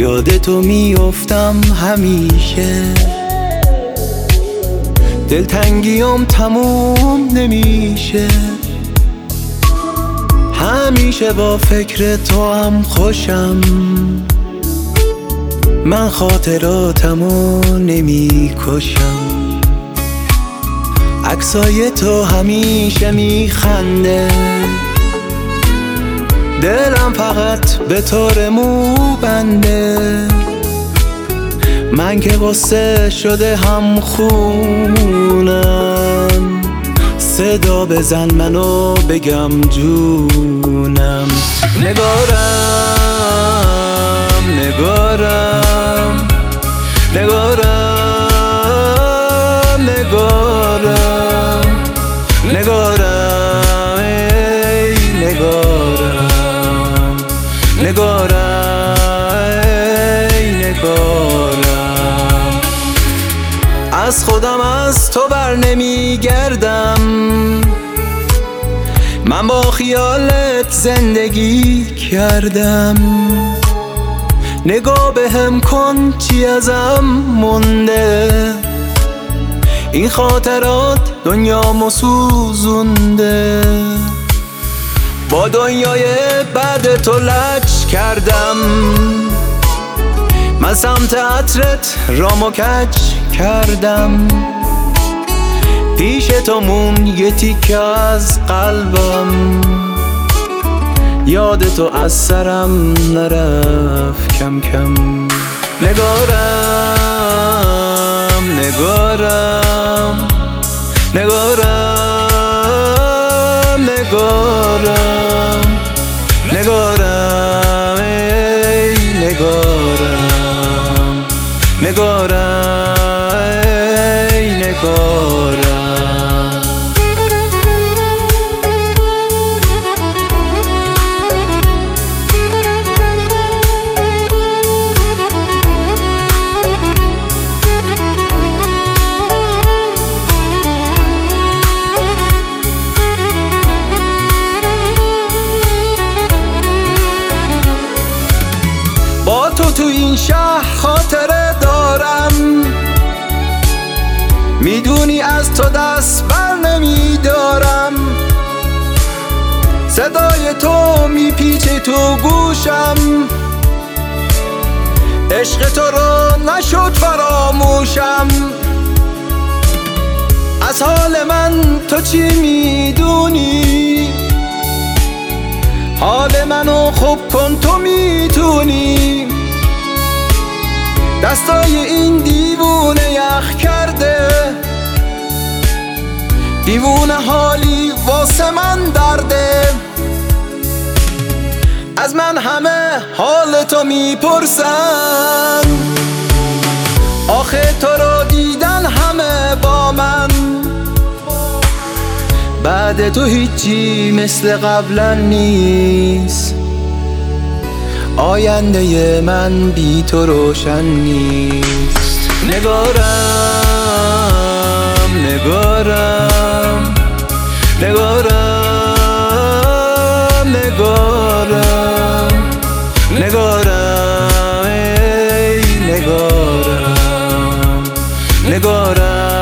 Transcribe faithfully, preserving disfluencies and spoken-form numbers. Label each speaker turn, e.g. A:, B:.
A: یاد تو میافتم همیشه، دلتنگیم تموم نمیشه، همیشه با فکر تو هم خوشم، من خاطراتمو نمی کشم. عکسای تو همیشه میخنده، دلم فقط به تو مو بنده، من که قصه شده هم خونم، صدا بزن منو بگم جونم. نگارم نگارم نگارم نگارم نگارم ای نگارم نگارم ای نگارم. از خودم از تو بر نمی گردم، من با خیالت زندگی کردم، نگاه بهم کن چی ازم مونده، این خاطرات دنیامو سوزونده، با دنیای بعد تو لج کردم، من سمت عطرت رامو کج کردم، پیش تو مون یه تیکه از قلبم، یاد تو از سرم نرفت کم کم. نگارم نگارم نگارم نگارم نگارم ای نگارم نگارم ای نگارم. با تو تو این شهر خاطره دارم، میدونی از تو دست بر نمیدارم، صدای تو میپیچه تو گوشم، عشق تو رو نشد فراموشم، از حال من تو چی میدونی، حال منو خوب کن تو میتونی، دستای این دیوونه یخ کرده، دیوونه حالی واسه من درده، از من همه حال تو میپرسن، آخه تو رو دیدن همه با من، بعد تو هیچی مثل قبلا نیست، آینده من بی تو روشن نیست. نگارم نگارم نگارم نگارم نگارم ای نگارم نگارم